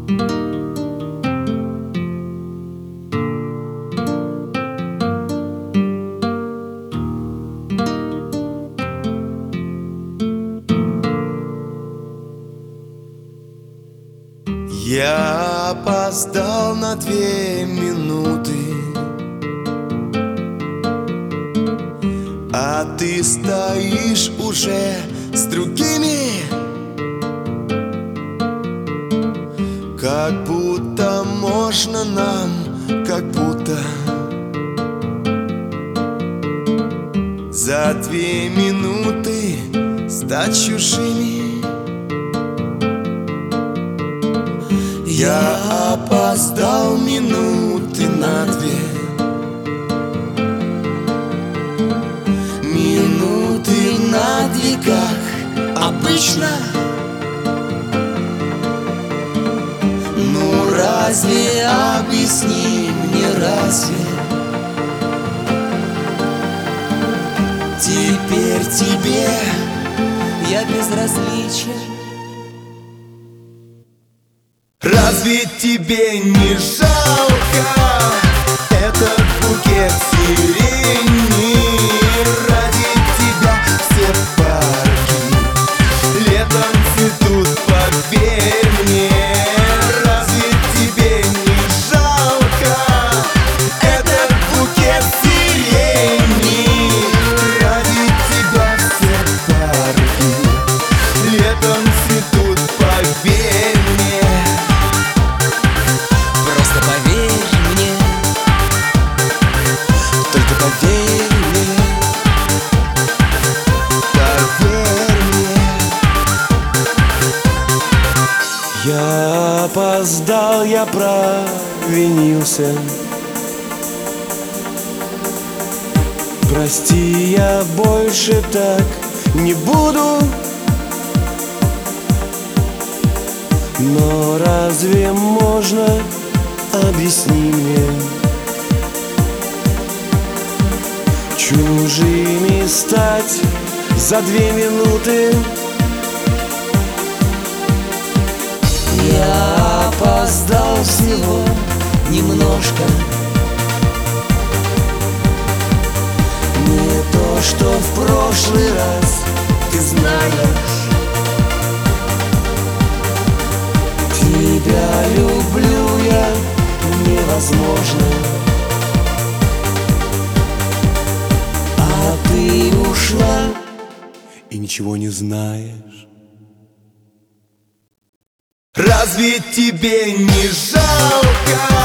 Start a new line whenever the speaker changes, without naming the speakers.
Я опоздал на 2 минуты, а ты стоишь уже с другими, как будто можно нам, как будто за 2 минуты стать чужими. Я опоздал минуты на 2, минуты на 2, как обычно. Ну разве, объясни мне, разве теперь тебе
я безразличен?
Разве тебе не жалко этот букет сирени? Ради тебя все парки летом цветут, поверь мне. Разве тебе не жалко этот букет сирени? Ради тебя все парки летом цветут, поверь мне.
Просто поверь мне, только поверь мне,
поверь мне.
Я опоздал, я провинился. Прости, я больше так не буду. Но разве можно, объясни мне, чужими стать за 2 минуты?
я опоздал всего немножко. Не то, что в прошлый раз, ты знаешь. Тебя люблю я невозможно, а ты ушла
И ничего не знаешь.
Разве тебе не жалко